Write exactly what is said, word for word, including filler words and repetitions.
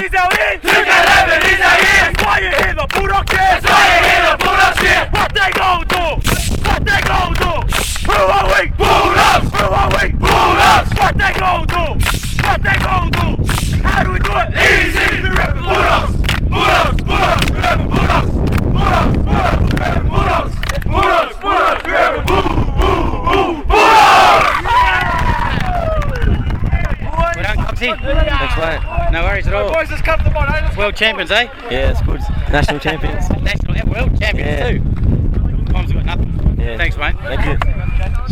he's out in. You can have it, he's out in. That's why you hear the bulldog shit. That's why you hear the bulldog shit. What they gon' do? What they gon' do? Who are we? Bulldogs. Who are we? Bulldogs. What they gon' do? What they gon' do? How do we do it? Easy. We reppin' Bulldogs. Bulldogs. Bulldogs. We rapping Bulldogs. Bulldogs. Bulldogs. We rapping Bulldogs. Bulldogs. Bulldogs. We rapping Boo. Boo. Boo. Bulldogs. Well done, Coxie. Thanks, mate. No worries at all. Boys, let's come to mine. Let's World champions, eh? Yeah, it's good. National champions. National, yeah, world champions Yeah. too. Tom's got nothing. Yeah. Thanks, mate. Thank you.